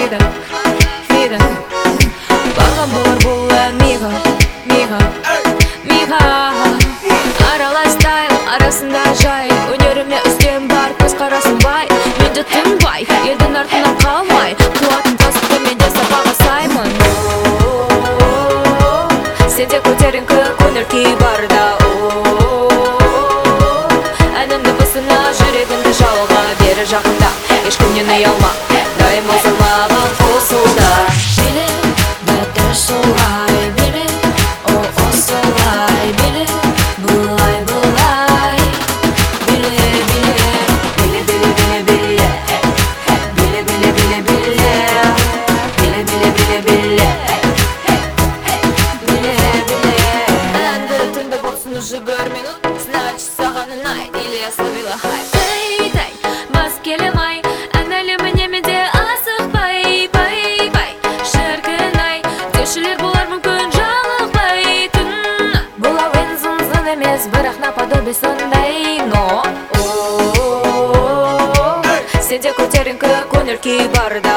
Frida Бағам болар бұл ән миға Араластайын арасында жай Өнеріме үстем бар көзқарасым бай Мен де тынбай елдің артынан қалмай Қуатын тасты мен де сапаға саймын Сен де көтеріңкі көңіл күй барда Әнімді басына жүрегімді жалға бері жақында Ешкімнен ұялма дайым болсаң маған қосылда Биле, бәтір солай биле, о солай биле, бұлай бұлай биле, биле, Биле, биле, биле, биле Биле, биле, биле, биле Биле, биле, биле, биле биле, биле. Әнді тыңдап болсын уже бір минут Значит, саған ұнайды или я словила хайп Дай, бас келемай Ән әлеміне менде асықпай Бай, шіркін-ай Деушілер болар мүмкін жалықпайтын Бұл әуен зын емес бірақ наподобие сондай Но Сенде көтеріңкі көңіл күй барда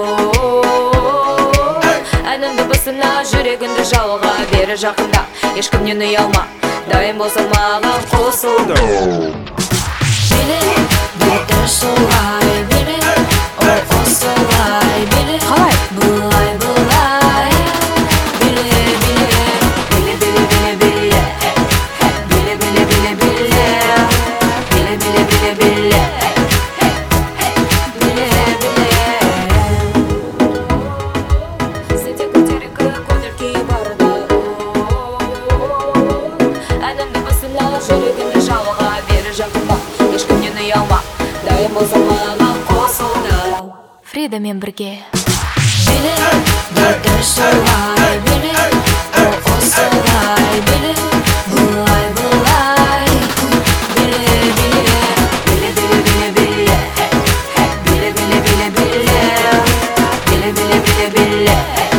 Әнімді басына жүрегіңді жалға бері жақында Ешкімнен ұялма дайым болсаң маған қосылда Биле, бәтір солай биле, о солай биле, Қалай? бұлай бұлай биле, биле, Биле, биле, биле, биле Биле, биле, биле, биле Биле, биле, биле, биле биле, биле. Сенде көтеріңкі көңіл күй барда Әнімді басына жүрегіңді жалға бері жақында Ешкімнен ұялма дайым болсаң маған қосылда Фридамен бірге Биле, бәтір солай биле, о солай биле, бұлай бұлай биле, биле, Биле, биле, биле, биле Биле, биле, биле, биле Биле, биле, биле, биле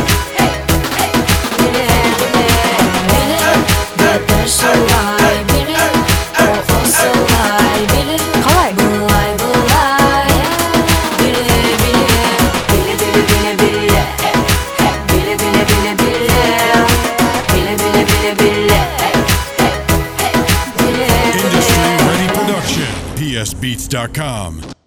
биле, бәтір солай биле, о солай биле, Қалай? бұлай бұлай биле, биле, Биле, биле, биле, биле Биле, биле, биле, биле Биле, биле, биле, биле биле. Industry Ready Production. PSBeats.com.